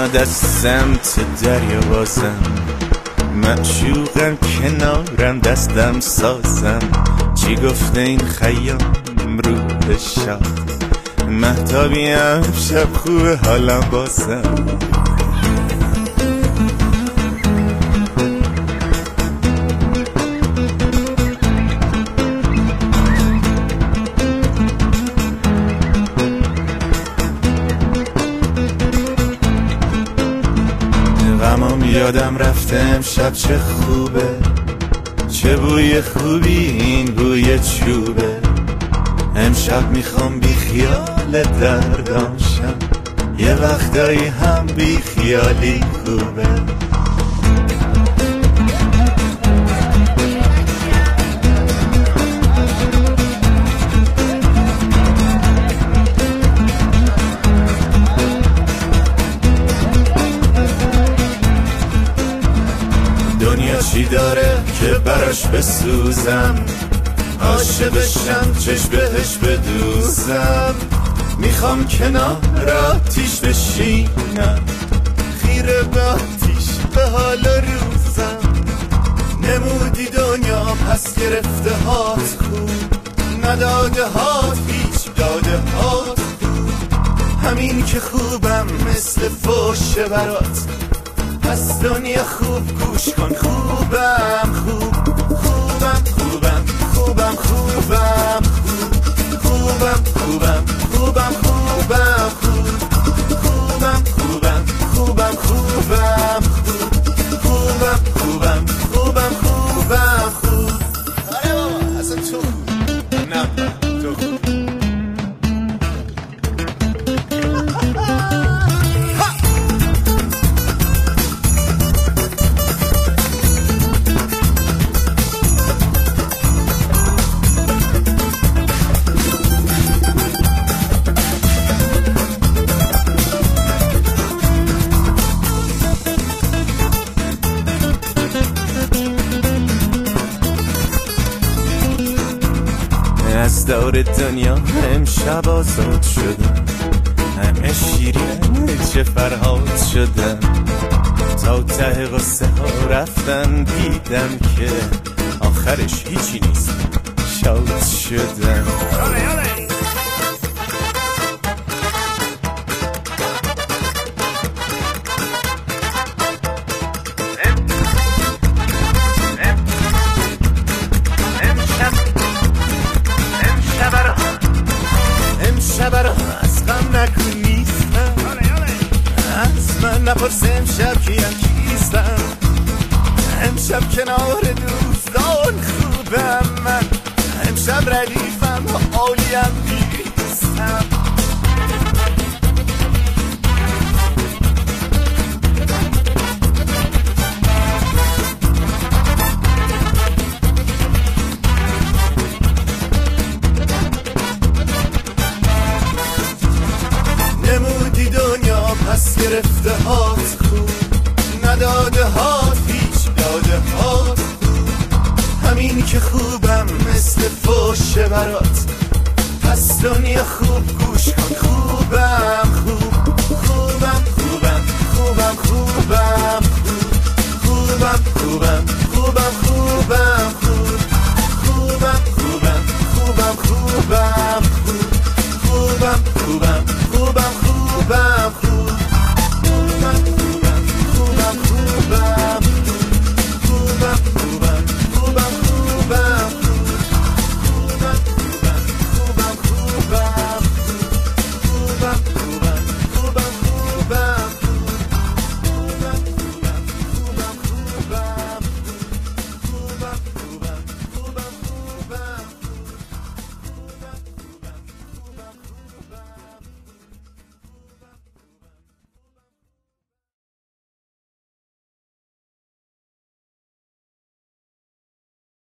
میاد از سمت دریا بازم، معشوقم کنارم دستم سازم. چی گفته این خیام رو شب، مهتابیم شب خوبه حالم بازم. غمام یادم رفته امشب چه خوبه، چه بوی خوبی این بوی چوبه. امشب میخوام بی خیال درداشم، یه وقتایی هم بی خیالی خوبه. دنیا چی داره که براش بسوزم، عاشق بشم چش بهش بدوزم. میخوام کنار آتیش بشینم، خیره به آتیش به حال روزم. نمودی دنیا پس گرفته هات خوب، نداده هات هیچ داده هات خوب. همین که خوبم مثل فوشه برات، پس دنیا خوب گوش کن. خوبم خوب، خوبم خوبم خوبم خوبم خوبم خوبم خوبم خوبم خوبم خوبم خوبم خوبم خوبم خوبم خوبم خوبم خوب. آره بابا اصلا تو خوب، نه تو خوب. از دور دنیا امشب آزاد شدم، همه شیرین چه فرهاد شدم. تا ته قصه ها رفتن دیدم که آخرش هیچی نیست، شاد شدم. امشب رو از غم نکن نیستم، از من نپرس امشب کیم کیستم. امشب کنار دوستان خوبم من، امشب ردیفم عالیم نیستم. نمودی دنیا پس گرفته هات خوب، نداده هات هیچ داده هات خوب. همین که خوبم مثل فوشه برات، پس دنیا خوب گوش کن. خوبم خوب، خوبم خوبم خوبم خوبم خوبم خوبم